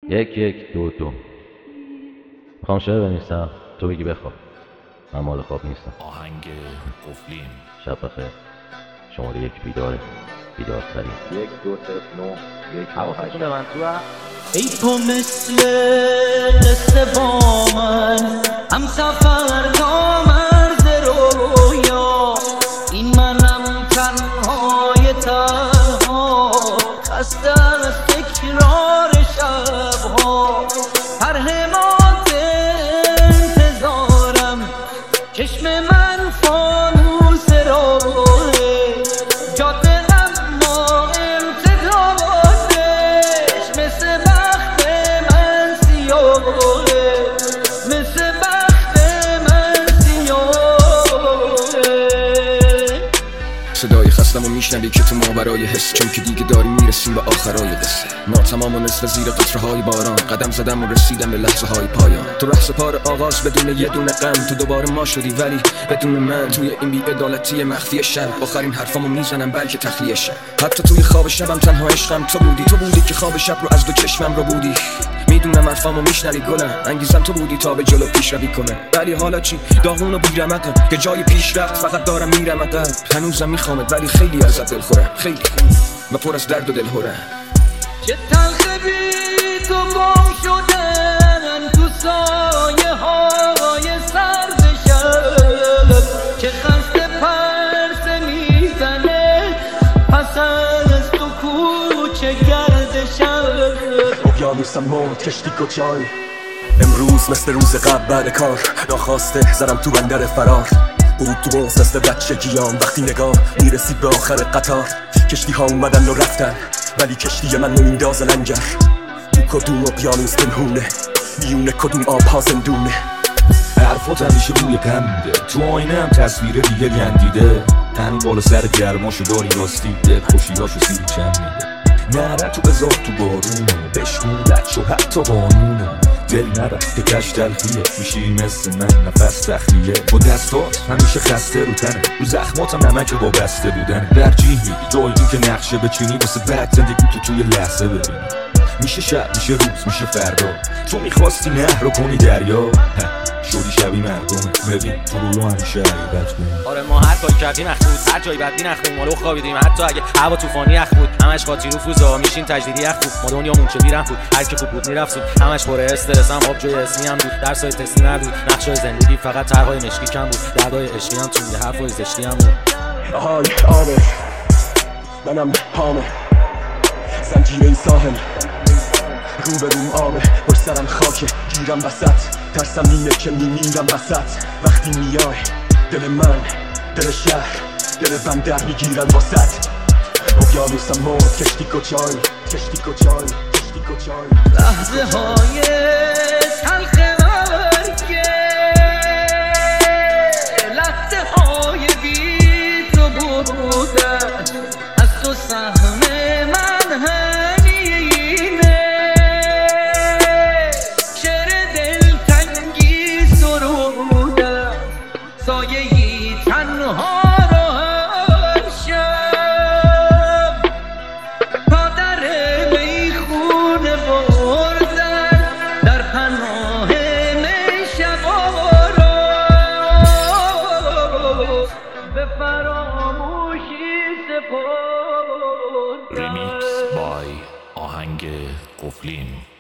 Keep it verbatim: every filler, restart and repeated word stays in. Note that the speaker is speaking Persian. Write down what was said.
یک یک دو دو. میخوام شعر بنویسم، تو بگی بخواب. من مال خواب نیستم. آهنگ قفلین. شب بخیر. شماره یک بیداره، بیدارترین. یک دو صفر نو یک. حواستون به من تو هم. ای تو مثل قصه با من هم سفر تا مرز رویا، این منم تنهای تنها خسته از تکرار شبها. هر حمات انتظارم چشم من فانوس راهه، جاده اما امتدادش مثل بخت من سیاهه، مثل بخت من سیاهه. صدای خستم و میشنوی که تو ما برای حس، چون که دیگه داریم میرسیم به آخرای قصه. ناتمام و نصف زیر قطره های باران، قدم زدم و رسیدم به لحظه های پایان. تو رقص پار آغاز بدون یه دونه غم، تو دوباره ما شدی ولی بدون من. توی این بی‌عدالتی مخفی شب آخرین حرفامو میزنم بلکه تخلیه شب. حتی توی خواب شبم تنها عشقم تو بودی، تو بودی که خواب شب رو از دو چشمم رو بودی. میدونم حرفامو میشنوی گلم، انگیزم تو بودی تا به جلو پیشروی کنه. ولی حالا چی؟ داغون و بیرمقم که جای پیشرفت فقط دارم میرم عقب. هنوزم میخوامت ولی خیلی ازت دلخورم، خیلی و پر از درد و دلهورم. چه تلخ بی تو گم شدن تو سایه های سرد شب، چه خسته پرسه میزنه پس از تو کوچه گرد شب. اقیانوسم مرد کشتی کجای امروز مثل روز قبل بعد کار، ناخواسته زدم تو بندر فرار. بود تو باز مثل بچگیام وقتی نگاه میرسید به آخر قطار. کشتی ها اومدن و رفتن ولی کشتی من میندازه لنگر. تو کدوم اقیانوس پنهونه، میونه کدوم آبها زندونه. حرفات همیشه روی غم میده، تو آینه هم تصویر دیگه گندیده. همین بالا سر گرماشو داری راستی، دل خوشیاشو سیری چند میده. نره تو بذار تو بارونو، بشکون لچو حتی بانونو. دل نره که کش تلخیه، میشی مثل من نفس تخلیه. با دستات همیشه خسته رو تنه، رو زخماتم نمک با بسته بودن. ترجیح میدی جایی که نقشه بچینی واسه بعد زندگی تو توی لحظه ببینی. میشه شب میشه روز میشه فردا، تو میخواستی نهر رو کنی دریا. شدی شبی مردمه، ببین تو رو همیشه حقیقت کنی. آره ما هر کاری کردیم اخ بود، هر جایی بدبین اخ بود، ما رو خوابیدیم حتی اگه هوا طوفانی اخ بود. همش قاطی رو فوزا میشین تجدیدی اخ بود، ما دنیامون چه بیرحم بود، هر کی خوب بود میرفت سود. همش پر استرس هم آب جای اسمی هم بود، درسای تستی نبود، نقشای زندگی فقط طرحای مشکی کم بود، دردای عشقی هم توی حرفای زشتی هم بود. آهای آبه منم پامه زنجیره ساحل، رو به روم آبه پر سرم خاکه گیرم وسط. ترسم اینه که میمیرم وسط وقتی میای. دل من دل شهر دل بندر میگیرن واسط. اقیانوسم مرد کشتی کجای کشتی کجای کشتی کجای. لحظه های تلخ مرگه، لحظه های بی تو بودن، از تو سهم من همینه. شعر دلتنگی سرودم، سایه‌ای تنها رو هر شب. پادر میخونه بردن در پناه میشوارا، به فراموشی سپردن. ریمیکس بای آهنگ قفلین.